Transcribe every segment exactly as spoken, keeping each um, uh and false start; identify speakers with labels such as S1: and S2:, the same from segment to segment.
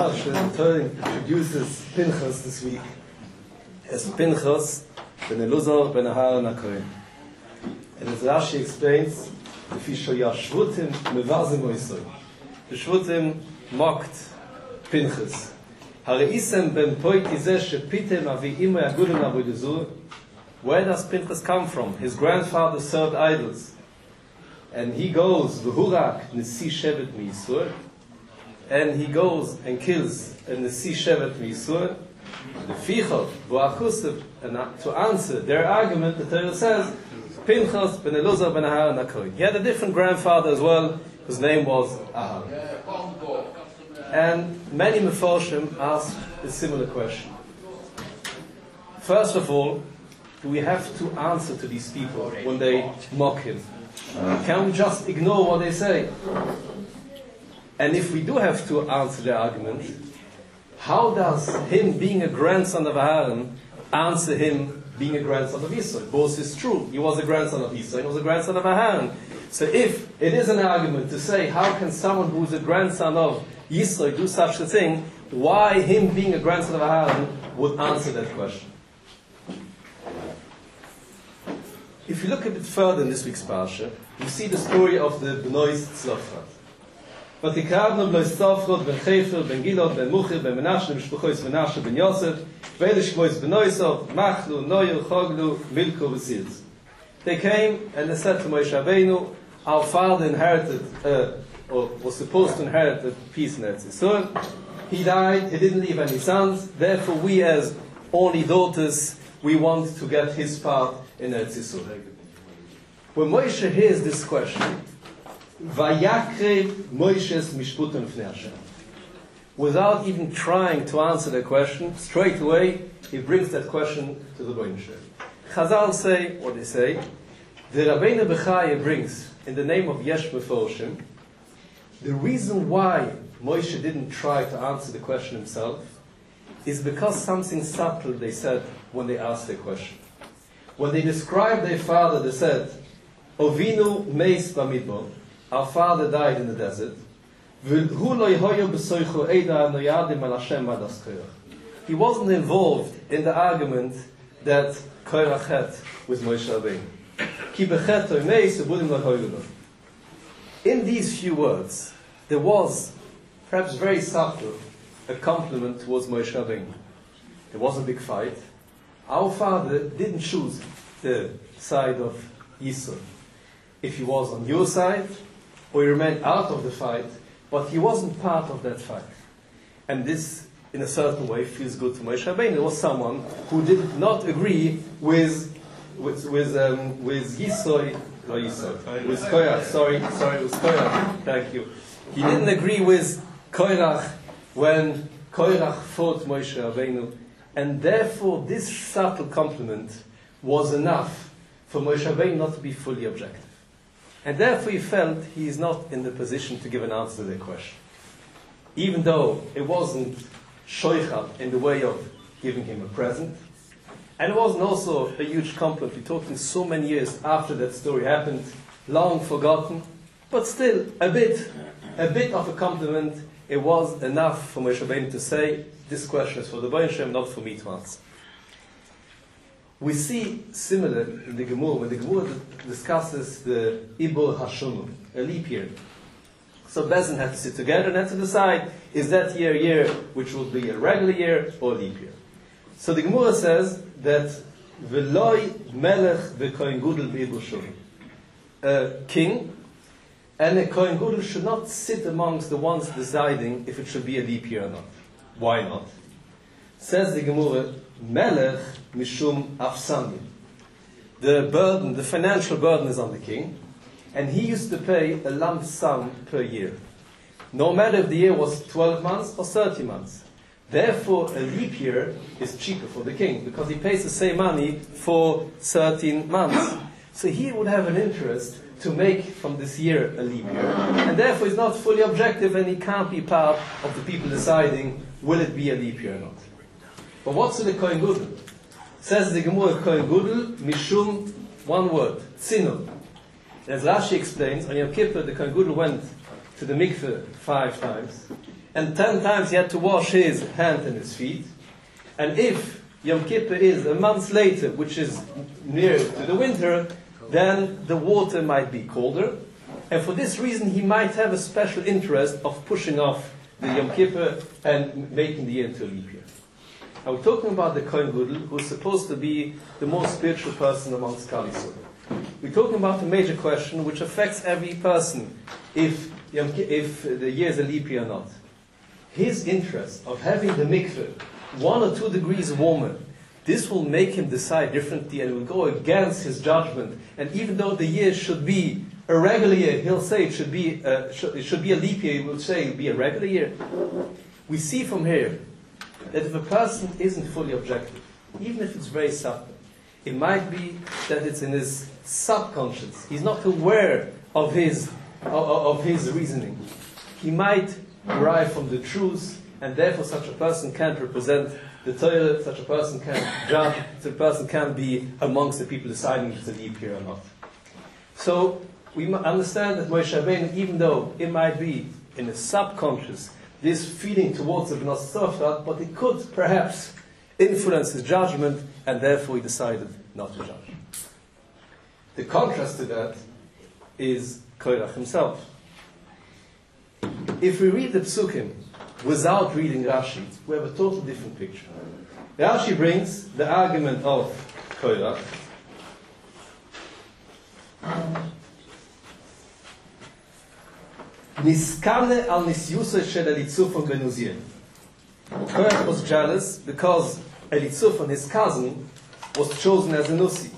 S1: Parsha, the Torah introduces Pinchas this week as Pinchas ben Eluzar ben Aharon HaKohen. And as Rashi explains, the Fishoya Shvutim mevazim oisoi. The Shvutim mocked Pinchas. Hareisem ben poiti zeh shepitem avi'im yagudem avodah. Where does Pinchas come from? His grandfather served idols. And he goes, V'hurak nesi shevet mi'Yisur, and he goes and kills a nesi shevet mi'Yisur. The Fichot, V'achusav, and to answer their argument, the Torah says, Pinchas ben Eluzar ben Aharon HaKohen. He had a different grandfather as well, whose name was Aharon. And many Mefarshim asked a similar question. First of all, do we have to answer to these people when they mock him? Can we just ignore what they say? And if we do have to answer their argument, how does him being a grandson of Aharon answer him being a grandson of Yisro? Both is true. He was a grandson of Yisro, he was a grandson of Aharon. So if it is an argument to say, how can someone who is a grandson of Yisro do such a thing, why him being a grandson of Aharon would answer that question? If you look a bit further in this week's Parsha, you see the story of the Bnois Tzlofrat. Vatikravno Bnois Tzlofrat ben Chefer ben Gilad ben Muchir ben Menashe ben Shpuchois Menashe ben Yosef ve'ele shmois Bnoisov Machlu Noyer Choglu Milko v'Sirz. They came and they said to Moshe Rabbeinu, our father inherited, uh, or was supposed to inherit a piece in Eretz Yisrael. He died, he didn't leave any sons, therefore we as only daughters, we want to get his part in Eretz Yisrael. When Moshe hears this question, Vayakre Moshe's Mishputim Fnei Hashem. Without even trying to answer the question, straight away he brings that question to the Rebbeinu Shem. Chazal say what they say. The Rabbeinu Bechaya brings in the name of Yesh Mefarshim the reason why Moshe didn't try to answer the question himself is because something subtle they said when they asked the question. When they described their father, they said, Ovinu meis b'midbar, our father died in the desert. He wasn't involved in the argument that Korach had with Moshe Rabbeinu. In these few words, there was, perhaps very subtle, a compliment towards Moshe Rabbeinu. There was a big fight. Our father didn't choose the side of Yisro. If he was on your side, or he remained out of the fight, but he wasn't part of that fight. And this, in a certain way, feels good to Moshe Rabbeinu. There was someone who did not agree with with with um, with Yisro, no Yisro, with Korach. Sorry, sorry, with Korach. Thank you. He didn't agree with Korach when Korach fought Moshe Rabbeinu. And therefore, this subtle compliment was enough for Moshe Rabbeinu not to be fully objective. And therefore, he felt he is not in the position to give an answer to their question. Even though it wasn't shoichat in the way of giving him a present, and it wasn't also a huge compliment. We're talking so many years after that story happened, long forgotten, but still a bit, a bit of a compliment. It was enough for Moshe Rabbeinu to say, this question is for the Rebbeinu Shem, not for me to answer. We see similar in the Gemara, when the Gemara discusses the Ibur Hashonu, a leap year. So Bezin had to sit together and had to decide, is that year a year which will be a regular year or a leap year? So the Gemara says that V'loi melech v'kohen gudel b'Ibur Hashonu. A king and a kohen gudel should not sit amongst the ones deciding if it should be a leap year or not. Why not? Says the Gemara, Melech mishum afsani. The burden, the financial burden is on the king, and he used to pay a lump sum per year. No matter if the year was twelve months or thirty months. Therefore, a leap year is cheaper for the king, because he pays the same money for thirteen months. So he would have an interest to make from this year a leap year, and therefore he's not fully objective, and he can't be part of the people deciding, will it be a leap year or not. But what's in the Kohen Gudel? Says the Gemara, Kohen Gudel, Mishum, one word, Tzinu. As Rashi explains, on Yom Kippur, the Kohen Gudel went to the mikveh five times, and ten times he had to wash his hands and his feet. And if Yom Kippur is a month later, which is near to the winter, then the water might be colder. And for this reason, he might have a special interest of pushing off the Yom Kippur and making the year into a leap year. Now we're talking about the Kohen Gadol, who's supposed to be the most spiritual person amongst Klal Yisrael. We're talking about a major question which affects every person, if, Yom Ki- if the year is a leap year or not. His interest of having the mikveh one or two degrees warmer, this will make him decide differently and will go against his judgment. And even though the year should be a regular year, he'll say it should be a, should, it should be a leap year, he will say it will be a regular year. We see from here that if a person isn't fully objective, even if it's very subtle, it might be that it's in his subconscious. He's not aware of his, of, of his reasoning. He might derive from the truth, and therefore such a person can't represent the Torah, such a person can't judge, such a person can't be amongst the people deciding if it's a leap year or not. So we understand that Moshe Rabbeinu, even though it might be in his subconscious, this feeling towards the Bnei Tzofat, but it could perhaps influence his judgment, and therefore he decided not to judge. The contrast to that is Korach himself. If we read the Psukim without reading Rashi, we have a totally different picture. Rashi brings the argument of Korach. Niskane al nisyusa shel Elitzufan ben Uziel. Korach was jealous because Elitzufan, his cousin, was chosen as a Nusi.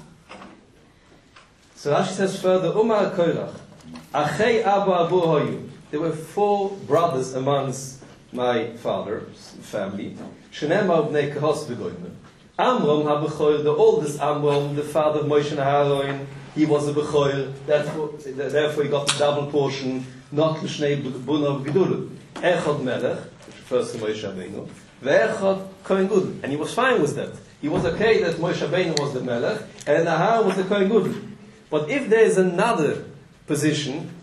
S1: So Rashi says further, Umar Korach, Achei Abu Abu Hoyu. There were four brothers amongst my father's family. Shenema Bnei Kahos v'Goyim. Amram HaBechoil, the oldest Amram, the father of Moshe and Aaron, he was a Bechoil, therefore he got a double portion, not L'shnei Bunav Gedulu. Echad Melech, which refers to Moshe Rabbeinu, Ve'echad Kohen Gadol. And he was fine with that. He was okay that Moshe Rabbeinu was the Melech, and Aaron was the Kohen Gadol. But if there is another position,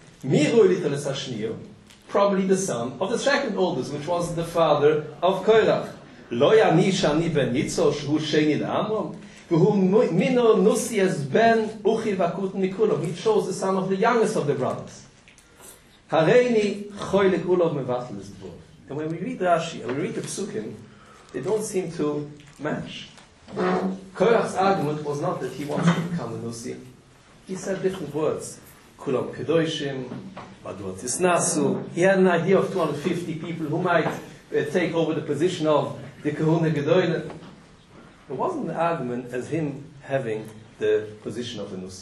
S1: probably the son of the second oldest, which was the father of Korach. Lo yani shani ben Yitzor shu sheni le'Amram, v'hu mino nusi as ben uchi v'akut mikulo. He chose the son of the youngest of the brothers. Hareini choylek ulov mevatel is dvor. And when we read Rashi and we read the Psukim, they don't seem to match. Korach's argument was not that he wants to become a nusi. He said different words. Kulam Kedoshim, Madua Tisnasu. He had an idea of two hundred fifty people who might uh, take over the position of the Kahuna Gedoyle. It wasn't an argument as him having the position of a Nusi.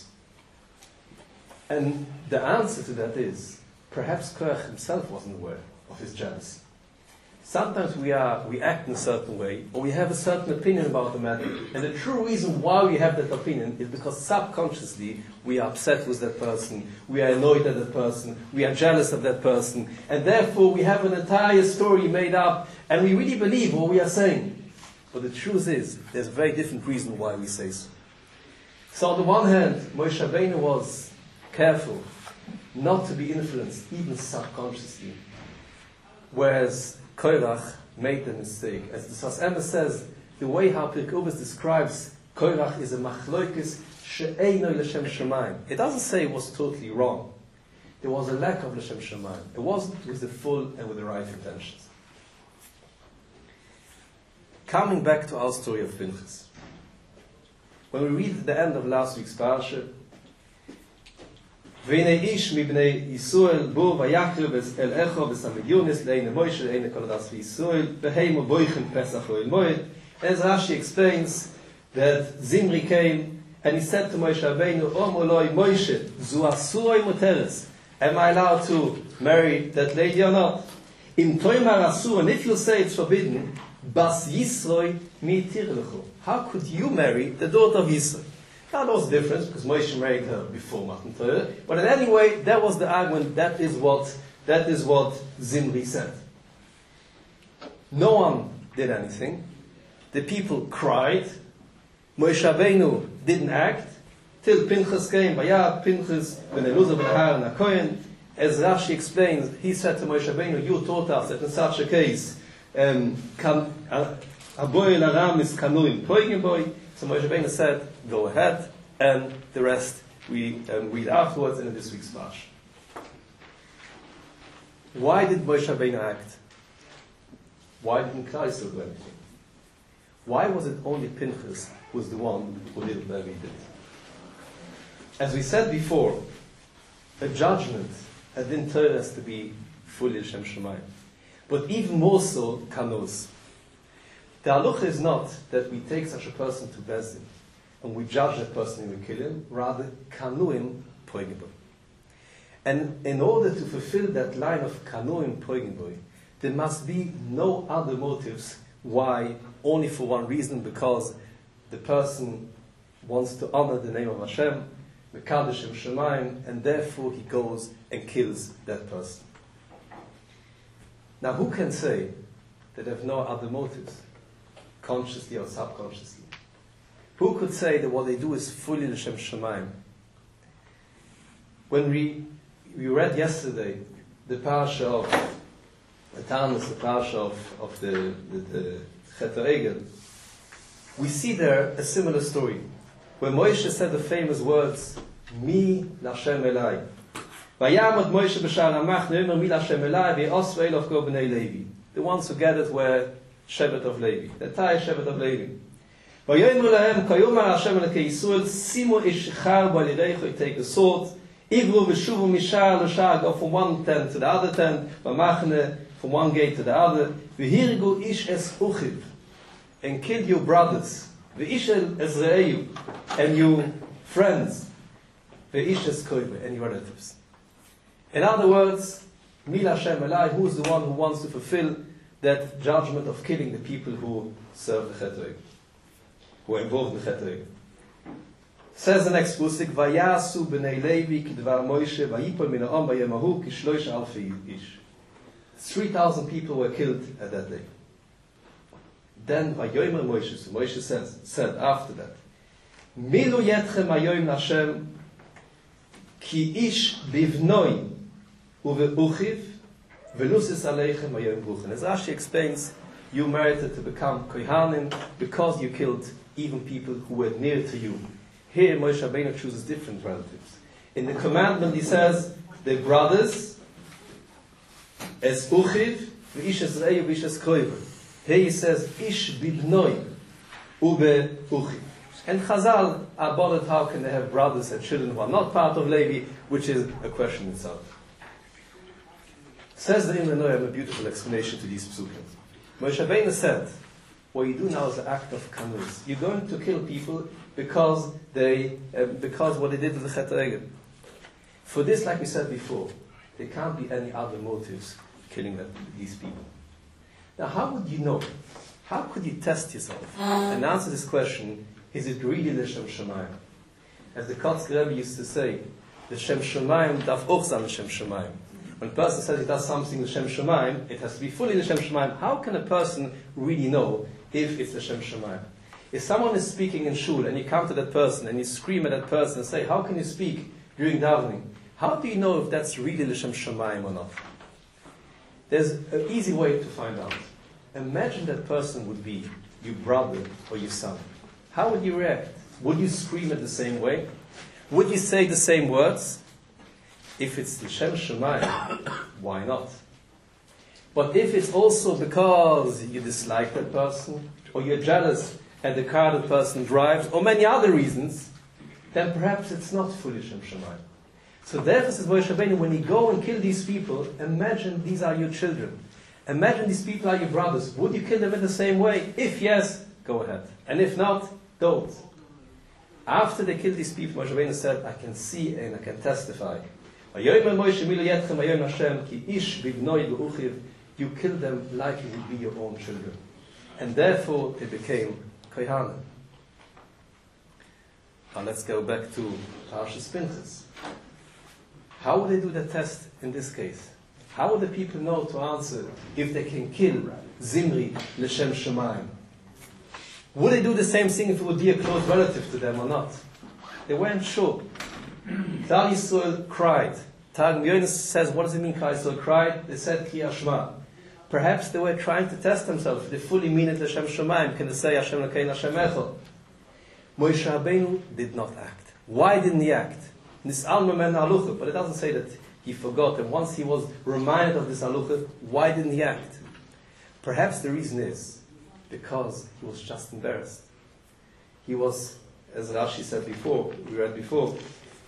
S1: And the answer to that is, perhaps Korach himself wasn't aware of his jealousy. Sometimes we are we act in a certain way, or we have a certain opinion about the matter, and the true reason why we have that opinion is because subconsciously we are upset with that person, we are annoyed at that person, we are jealous of that person, and therefore we have an entire story made up, and we really believe what we are saying. But the truth is, there's a very different reason why we say so. So on the one hand, Moshe Rabbeinu was careful not to be influenced, even subconsciously, whereas Korach made the mistake. As the Sas Emes says, the way how Pirkei Avos describes Korach is a machloikis she'eino l'shem shemayim. It doesn't say it was totally wrong. There was a lack of l'shem shemayim. It wasn't with the full and with the right intentions. Coming back to our story of Pinchas. When we read the end of last week's parasha, והנה איש מבני ישראל בו ויקרב אל איכו וסמדיונס לעיני מוישה לעיני כל הדס וישראל והימו בויכם פסח אוהל מועד. As Rashi explains that Zimri came and he said to Moshe Rabbeinu, Om Oloi Moshe, zu asuroi muteres. Am I allowed to marry that lady or not? Im toimar asur, and if you say it's forbidden, bas Yisroi mi tirlechu. How could you marry the daughter of Yisroi? Now there was a difference because Moshe married her before Matan Torah, but in any way, that was the argument. That is what that is what Zimri said. No one did anything. The people cried. Moshe Rabbeinu didn't act till Pinchas came. Vayah Pinchas ben Eluzah ben Aaron HaKohen, as Rashi explains, he said to Moshe Rabbeinu, you taught us that in such a case, um, kan, a boy l'aram is kanuim poigim boy. So Moshe Rabbeinu said, go ahead, and the rest we um, read afterwards in this week's Parsha. Why did Moshe Rabbeinu act? Why didn't Klal Yisrael do anything? Why was it only Pinchas who was the one who did whatever he did? As we said before, a judgment didn't turn us to be fully Shem Shemayim. But even more so, kanos. The halacha is not that we take such a person to Bezdin and we judge that person and we kill him, rather, kanuim poigim. And in order to fulfill that line of kanuim poigim, there must be no other motives why, only for one reason, because the person wants to honor the name of Hashem, Mekadosh Shem Shemayim, and therefore he goes and kills that person. Now, who can say that they have no other motives, consciously or subconsciously? Who could say that what they do is fully L'Shem Shemayim? When we we read yesterday the parsha of the Tanus, the parsha of, of the the, the Chet HaEgel, we see there a similar story where Moshe said the famous words, Mi L'Hashem Elai. Vayamad Moshe b'shar Ramach ne'omer Mi L'Hashem Elai ve'osru elov kol b'nei Levi. The ones who gathered were Shevet of Levi, the entire Shevet of Levi. Vayomer lahem kayomar Hashem Elokei Yisrael simu ish echad bo alireicho, take the sword, ivru v'shuvu mishar l'shar, go from one tent to the other tent, v'machne from one gate to the other, v'hirgu ish es uchiv, and kill your brothers, v'ish es re'eyu, and your friends, v'ish es koive, and your relatives. In other words, Mil Hashem Elai, who is the one who wants to fulfill that judgment of killing the people who serve the Chet HaEgel, who are involved in the Chet HaEgel. Says the next pasuk, Vayasu b'nei Levi k'dvar Moshe vayipol min ha'am vayemahu k'shloish alfi ish. Three thousand people were killed at that day. Then Vayomer Moshe, so Moshe says, said after that, Milu yetchem hayoim Hashem ki ish bivnoi uve'uchiv ve'lusis aleichem hayoim bruchen. As Rashi explains, you merited to become kohanim because you killed even people who were near to you. Here Moshe Rabbeinu chooses different relatives. In the commandment he says, the brothers, es uchiv, v'ish es re'yu, v'ish es koiver. Here he says, ish bibnoi, ube uchiv. And Chazal are bothered how can they have brothers and children who are not part of Levi, which is a question itself. Says the Imre Noam a beautiful explanation to these psukim. Moshe Rabbeinu said, what you do now is an act of kanuz. You're going to kill people because they, uh, because what they did to the Chet HaEgel. For this, like we said before, there can't be any other motives killing them, these people. Now, how would you know? How could you test yourself and answer this question? Is it really the Shem Shemayim? As the Kotzker Rebbe used to say, the Shem Shemayim darf auch sein the Shem Shemayim. When a person says he does something the Shem Shemayim, it has to be fully the Shem Shemayim. How can a person really know if it's the Shem Shemayim? If someone is speaking in shul and you come to that person and you scream at that person and say, how can you speak during davening? How do you know if that's really the Shem Shemayim or not? There's an easy way to find out. Imagine that person would be your brother or your son. How would you react? Would you scream it the same way? Would you say the same words? If it's the Shem Shemayim, why not? But if it's also because you dislike that person, or you're jealous at the car that person drives, or many other reasons, then perhaps it's not fully Shem Shemayim. So therefore, says Moshe Rabbeinu, when you go and kill these people, imagine these are your children. Imagine these people are your brothers. Would you kill them in the same way? If yes, go ahead. And if not, don't. After they killed these people, Moshe Rabbeinu said, I can see and I can testify. You kill them like it would be your own children. And therefore, they became kohanim. Now let's go back to Parshas Pinchas. How would they do the test in this case? How would the people know to answer if they can kill Zimri l'Shem Shemayim? Would they do the same thing if it would be a close relative to them or not? They weren't sure. Klal Yisrael cried Targum Yonis says, what does it mean, Klal Yisrael cried? They said, Ki Ashma. Perhaps they were trying to test themselves. If they fully mean it, Hashem Shemaim, can they say, Hashem Lakein, Hashem Echel? Moshe Rabbeinu did not act. Why didn't he act? Nis'al Memen Halucha, but it doesn't say that he forgot. And once he was reminded of this Halucha, why didn't he act? Perhaps the reason is because he was just embarrassed. He was, as Rashi said before, we read before,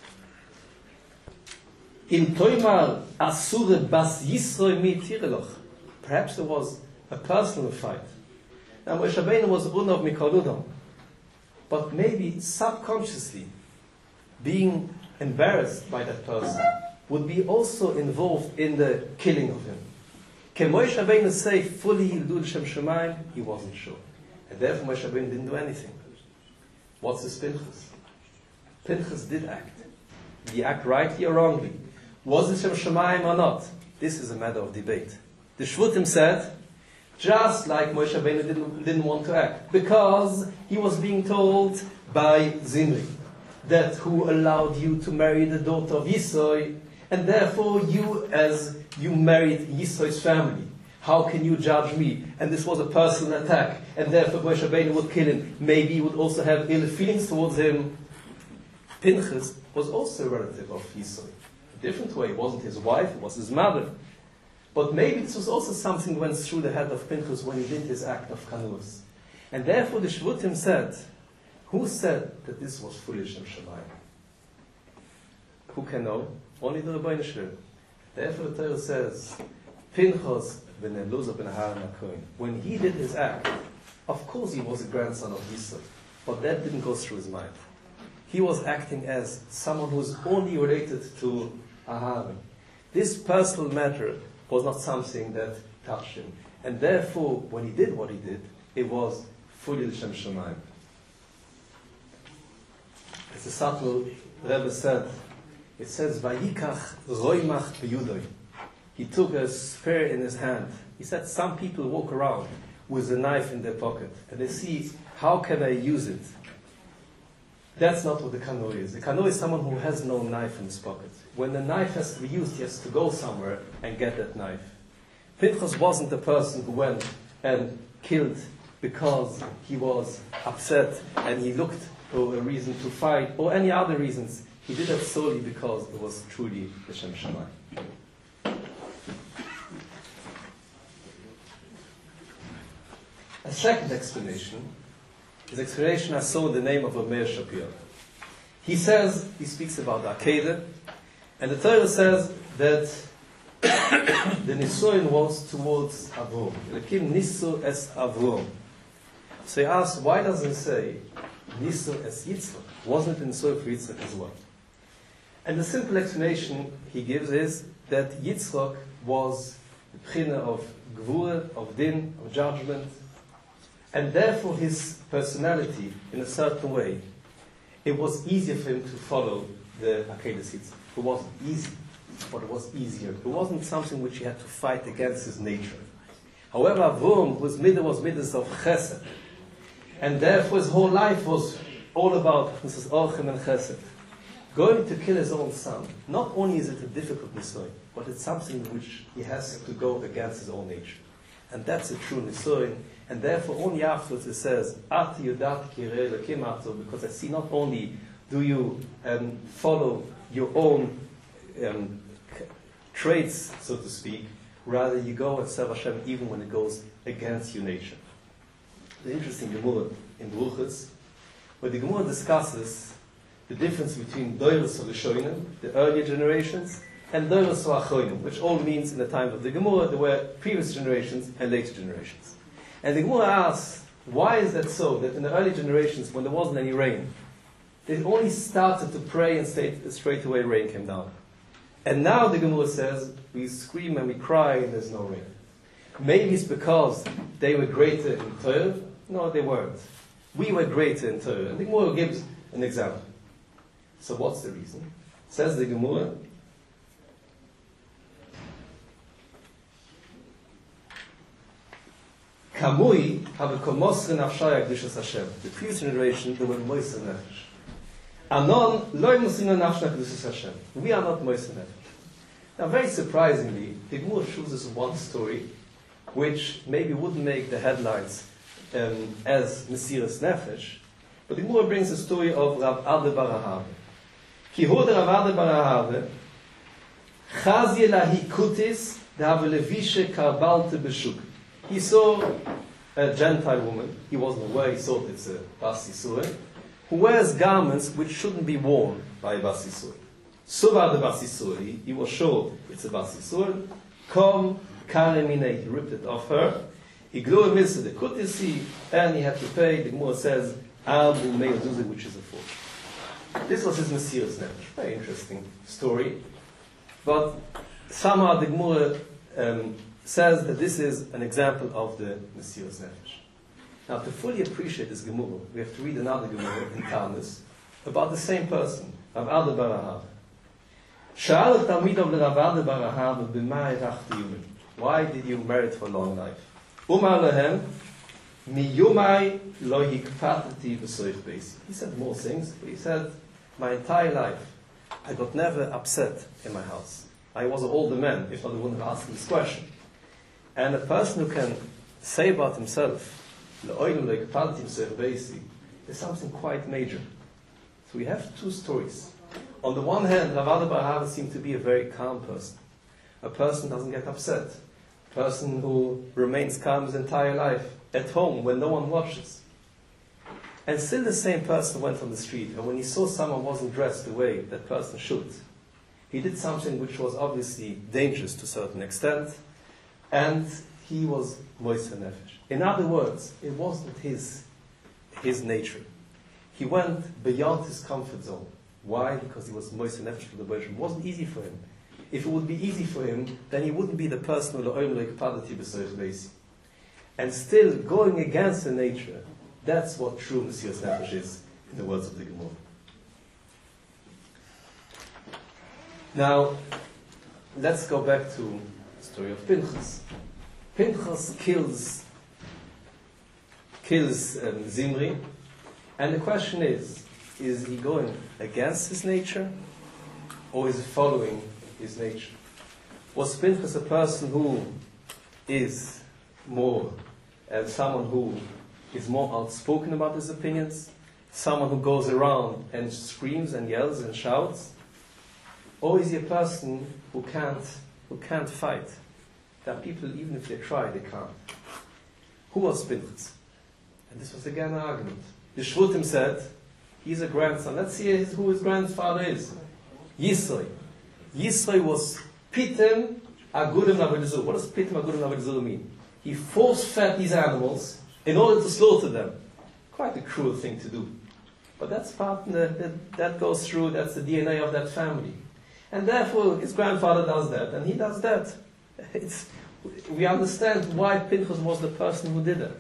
S1: In Toimar Asure Bas Yisroi Mi Tireloch. Perhaps there was a personal fight. Now Moshe Rabbeinu was Unav Mikol Udam, but maybe subconsciously being embarrassed by that person would be also involved in the killing of him. Can Moshe Rabbeinu say fully Yildu L'Shem Shemaim? He wasn't sure. And therefore Moshe Rabbeinu didn't do anything. What's this Pinchas? Pinchas did act. Did he act rightly or wrongly? Was it Shem Shemaim or not? This is a matter of debate. The Shvutim said, just like Moshe Rabbeinu didn't, didn't want to act, because he was being told by Zimri that who allowed you to marry the daughter of Yisroi, and therefore you, as you married Yisroi's family, how can you judge me? And this was a personal attack, and therefore Moshe Rabbeinu would kill him. Maybe he would also have ill feelings towards him. Pinchas was also a relative of Yisroi. A different way. It wasn't his wife, it was his mother. But maybe this was also something that went through the head of Pinchas when he did his act of Kanus. And therefore the Shvutim said, who said that this was foolish Shem Shemaim? Who can know? Only the Rebbeinu Shlem. Therefore the Torah says, Pinchas ben Eluzah ben Aharon HaKohen, when he did his act, of course he was a grandson of Yisro, but that didn't go through his mind. He was acting as someone who was only related to Aharon. This personal matter was not something that touched him. And therefore, when he did what he did, it was fully L'Shem Shemaim. As the subtle Rebbe said, it says, Vayikach roimach beyudoi. He took a spear in his hand. He said, some people walk around with a knife in their pocket, and they see, how can I use it? That's not what the Kano is. The Kano is someone who has no knife in his pocket. When the knife has to be used, he has to go somewhere and get that knife. Pinchas wasn't the person who went and killed because he was upset and he looked for a reason to fight or any other reasons. He did that solely because it was truly the Shem Shemaim. A second explanation is explanation I saw in the name of Meir Shapiro. He says, he speaks about the Akedah, and the Torah says that the Nisoin was towards Avrom. Elokim Nisu es Avrom. So he asks, why doesn't it say Nisu es Yitzchak? Wasn't it Nisoin for Yitzchak as well? And the simple explanation he gives is that Yitzchak was the Bechina of Gvura, of Din, of judgment, and therefore his personality, in a certain way, it was easier for him to follow the Akedah Yitzchak. It wasn't easy, but it was easier. It wasn't something which he had to fight against his nature. However, Avrom, whose midah was midas of Chesed, and therefore his whole life was all about Missus Orchem and Chesed, going to kill his own son. Not only is it a difficult nisoy, but it's something which he has to go against his own nature. And that's a true nisoy. And therefore, only afterwards it says, Ati yudat kirei Elokim ato, because I see not only do you um, follow your own um, traits, so to speak, rather you go and serve Hashem even when it goes against your nature. The interesting Gemara in Bruchos, where the Gemara discusses the difference between Doros Rishonim, the earlier generations, and Doros Achronim, which all means in the time of the Gemara there were previous generations and later generations. And the Gemara asks, why is that so, that in the early generations, when there wasn't any rain, they only started to pray and straight, straight away rain came down. And now the Gemara says, we scream and we cry and there's no rain. Maybe it's because they were greater in Torah. No, they weren't. We were greater in Torah. And the Gemara gives an example. So what's the reason? Says the Gemara, Kamui have a komosre nafshaya gdishas Hashem. The previous generation, they were moiser nefesh. Anon loy musina nafshaya gdishas Hashem. We are not moiser nefesh. Now, very surprisingly, the Gemara chooses one story which maybe wouldn't make the headlines um, as Mesiras Nefesh, but the Gemara brings the story of Rav Ade bar Ahava. Ki hod Rav Ade bar Ahava, chazye lahi kutis dehave levishe karbalte b'shuk. He saw a Gentile woman, he wasn't aware, he thought it's a Bas Yisrael, who wears garments which shouldn't be worn by a Bas Yisrael. Suva the Bas Yisrael, he was sure it's a Bas Yisrael. Kom karemine, he ripped it off her. He grew a mitzvah, the kutisi, and he had to pay. The Gemara says, Arbu Meir, which is a fortune. This was his Mesiras Nefesh. Very interesting story. But somehow the Gemara um, says that this is an example of the Mesiras Nefesh. Now, to fully appreciate this Gemara, we have to read another Gemara in Talmud about the same person, Rav Ade bar Ahava. Sha'al Talmidav leRav Ade bar Ahava b'ma erachti yumim. Why did you merit for long life? Umar lehem mi yumai lo hikfatati b'soich beis. He said more things, but he said, my entire life, I got never upset in my house. I was an older man, if not, I wouldn't have asked this question. And a person who can say about himself, there's something quite major. So we have two stories. On the one hand, Rav Ade bar Ahava seemed to be a very calm person. A person who doesn't get upset. A person who remains calm his entire life, at home when no one watches. And still the same person went on the street, and when he saw someone wasn't dressed the way that person should, he did something which was obviously dangerous to a certain extent, and he was moiser nefesh. In other words, it wasn't his, his nature. He went beyond his comfort zone. Why? Because he was moiser nefesh for the version. It wasn't easy for him. If it would be easy for him, then he wouldn't be the person who le'oim le'kpadati b'soich beisi. And still, going against the nature, that's what true Mesiras Nefesh is, in the words of the Gemara. Now, let's go back to the story of Pinchas. Pinchas kills kills um, Zimri, and the question is, is he going against his nature, or is he following his nature? Was Pinchas a person who is more, uh, someone who is more outspoken about his opinions, someone who goes around and screams and yells and shouts, or is he a person who can't, who can't fight? There are people, even if they try, they can't. Who was Pinchas? And this was again an argument. The Shvutim said, he's a grandson. Let's see his, who his grandfather is. Yisroi. Yisroi was Pitem Agudim Navodizur. What does Pitem Agudim Navodizur mean? He force-fed these animals in order to slaughter them. Quite a cruel thing to do. But that's part, that, that goes through, that's the D N A of that family. And therefore, his grandfather does that, and he does that. It's, we understand why Pinchas was the person who did that.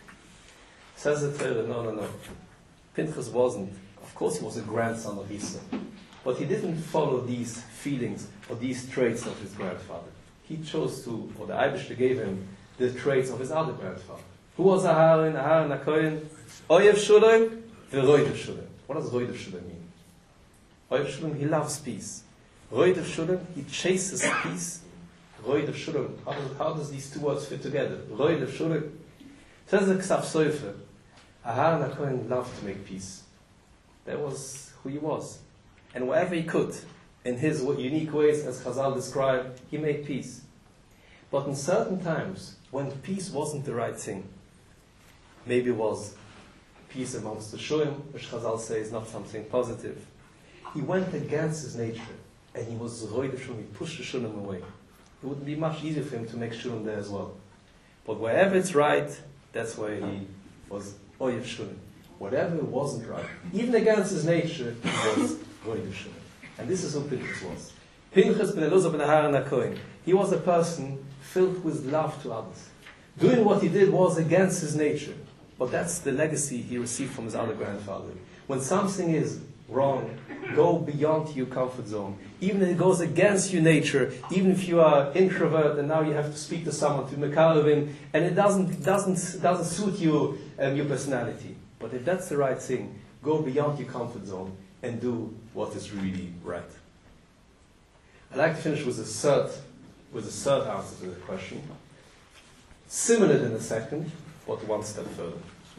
S1: Says the Torah, no, no, no. Pinchas wasn't. Of course, he was a grandson of Esau. But he didn't follow these feelings or these traits of his grandfather. He chose to, or the Eibishter gave him the traits of his other grandfather. Who was Aharon? Aharon HaKohen? Oyev Shulam, V'Roidev Shulam. What does Roidev Shulam mean? Oyev Shulam, he loves peace. Roidev Shulam, he chases peace. Roidev Shulam, how does, how does these two words fit together? Roidev Shulam. Says the Ksav Sofer, Aharon HaKohen loved to make peace. That was who he was. And wherever he could, in his unique ways, as Chazal described, he made peace. But in certain times, when peace wasn't the right thing, maybe it was peace amongst the Shurim, which Chazal says is not something positive, he went against his nature, and he was Roidev Shulam, he pushed the Shurim away. It would be much easier for him to make Shurim there as well. But wherever it's right, that's where he was Oyev Shulim. Whatever wasn't right, even against his nature, he was Roidev Shulim. And this is who Pinchas was. Pinchas ben Elazar ben Aharon HaKohen. He was a person filled with love to others. Doing what he did was against his nature. But that's the legacy he received from his other grandfather. When something is wrong, go beyond your comfort zone. Even if it goes against your nature, even if you are introvert and now you have to speak to someone, to Mekaravim, and it doesn't, doesn't, doesn't suit you, um, your personality. But if that's the right thing, go beyond your comfort zone and do what is really right. I'd like to finish with a third, with a third answer to the question. Similar in the second, but one step further.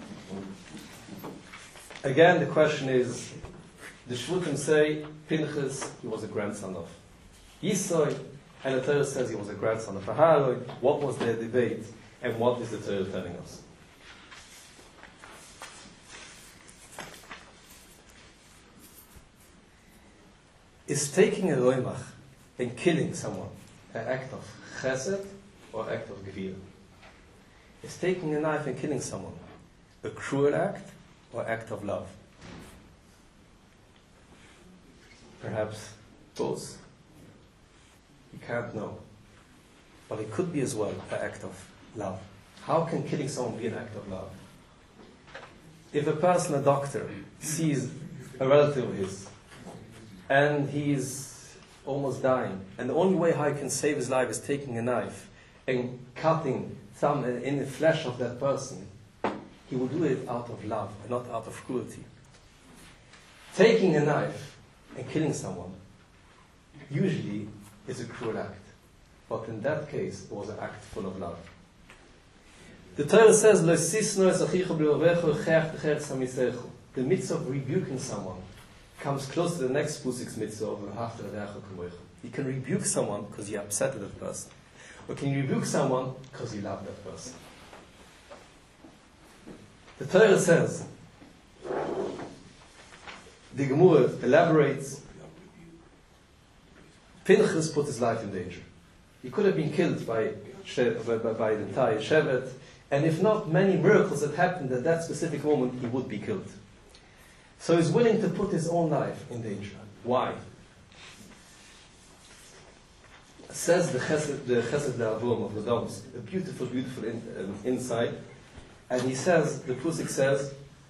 S1: Again, the question is, the Shvutim say Pinchas, he was a grandson of Yisai, and the Torah says he was a grandson of Aharon. What was their debate, and what is the Torah telling us? Is taking a roimach and killing someone an act of chesed or act of gevira? Is taking a knife and killing someone a cruel act or act of love? Perhaps both. You can't know. But it could be as well an act of love. How can killing someone be an act of love? If a person, a doctor, sees a relative of his and he's almost dying, and the only way how he can save his life is taking a knife and cutting some in the flesh of that person, he will do it out of love and not out of cruelty. Taking a knife and killing someone usually is a cruel act, but in that case it was an act full of love. The Torah says, the mitzvah of rebuking someone comes close to the next Pusik's mitzvah of you can rebuke someone because you're upset with that person, or can you rebuke someone because you love that person. The Torah says, the Gemara elaborates, Pinchas put his life in danger. He could have been killed by, by, by the entire Shevet, and if not many miracles that happened at that specific moment, he would be killed. So he's willing to put his own life in danger. Why? Says the Chesed, the Chesed Le'avum of the Doms, a beautiful, beautiful in, um, insight, and he says, the Pusik says,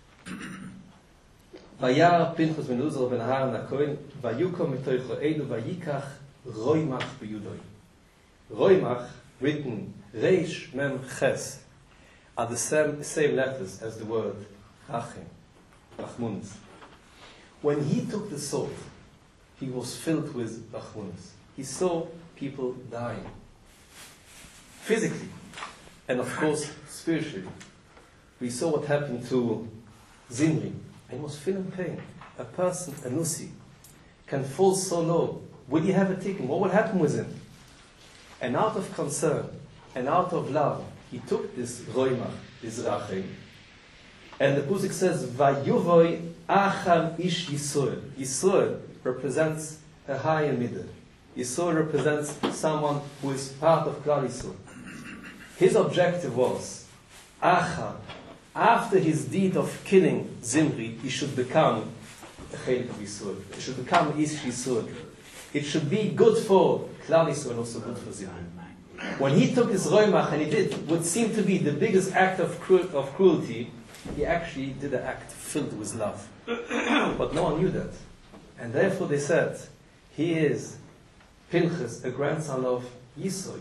S1: Vayar Pinchas ben Uzal ben Aharon HaKohen, Vayukom mitoicho Eidu Vayikach Roimach b'Yudoi. Roimach, written Reish Mem Ches, are the same, same letters as the word Rachim, Rachmunis. When he took the sword, he was filled with Rachmunis. He saw people dying, physically, and of course spiritually. We saw what happened to Zimri, and he was feeling pain. A person, a Nusi, can fall so low. Will he have a tikkun? What will happen with him? And out of concern, and out of love, he took this roimach, this rachim, and the Pusik says, Vayuvoi acham ish Yisrael. Yisrael represents a higher middle. Yisrael represents someone who is part of Klal Yisrael. His objective was, acham, after his deed of killing Zimri, he should become a chelik of Yisrael. He should become ish Yisrael. It should be good for Klal Yisrael and also good for Zimri. When he took his roimach and he did what seemed to be the biggest act of, cru- of cruelty, he actually did an act filled with love. But no one knew that. And therefore they said, he is Pinchas, a grandson of Yisoi.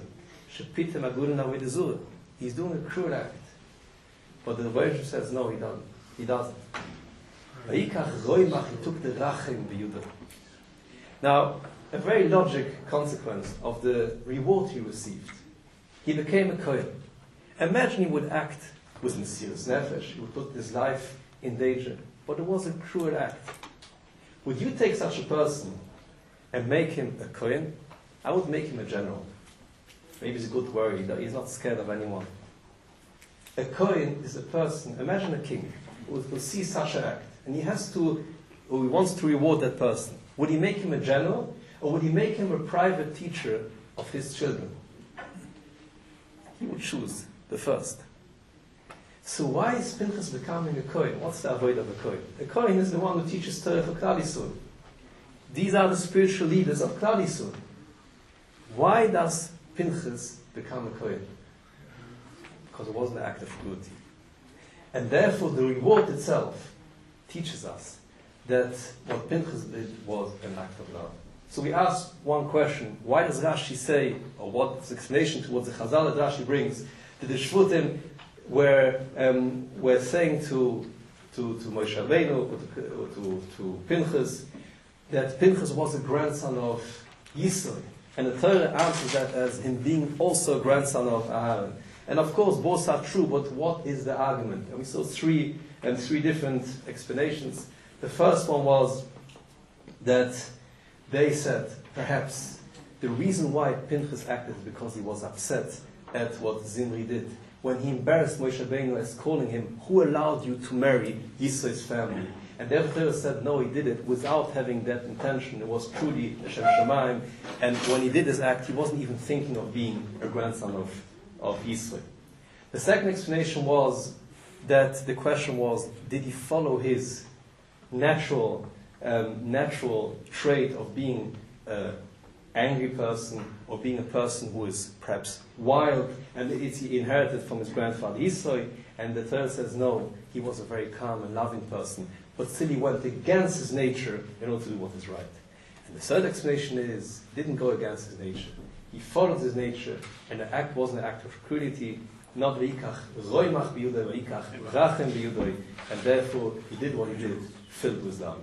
S1: He's doing a cruel act. But the Rebbe says, no, he doesn't. He doesn't. He took the rachim b'Yudah. Now, a very logic consequence of the reward he received, he became a Kohen. Imagine he would act with Mesiras Nefesh, he would put his life in danger, but it was a cruel act. Would you take such a person and make him a Kohen? I would make him a general. Maybe he's a good warrior, he's not scared of anyone. A Kohen is a person, imagine a king, who will see such an act, and he has to, or he wants to reward that person. Would he make him a general, or would he make him a private teacher of his children? He would choose the first. So why is Pinchas becoming a Kohen? What's the avoid of a Kohen? A Kohen is the one who teaches Torah for Klal Yisrael. These are the spiritual leaders of Klal Yisrael. Why does Pinchas become a Kohen? Because it wasn't an act of cruelty. And therefore the reward itself teaches us that what Pinchas did was an act of love. So we ask one question, why does Rashi say, or what's the explanation towards the Chazal that Rashi brings, that the Shvutim were, um, were saying to, to, to Moshe Rabbeinu, or to, to, to Pinchas, that Pinchas was a grandson of Yisrael. And the Torah answers that as him being also a grandson of Aaron. And of course, both are true, but what is the argument? And we saw three and three different explanations. The first one was that they said, perhaps, the reason why Pinchas acted is because he was upset at what Zimri did. When he embarrassed Moshe Rabbeinu as calling him, who allowed you to marry Yisro's family? And the Torah said, no, he did it without having that intention. It was truly Hashem Shemaim. And when he did this act, he wasn't even thinking of being a grandson of, of Yisro. The second explanation was that the question was, did he follow his natural, um, natural trait of being an angry person or being a person who is perhaps wild, and it's he inherited from his grandfather Yisro? And the Torah says, no, he was a very calm and loving person, but still he went against his nature in order to do what is right. And the third explanation is, he didn't go against his nature. He followed his nature, and the act wasn't an act of cruelty, not v'ikach roimach b'yudoi, v'ikach rachem b'yudoi, and therefore he did what he did, filled with love.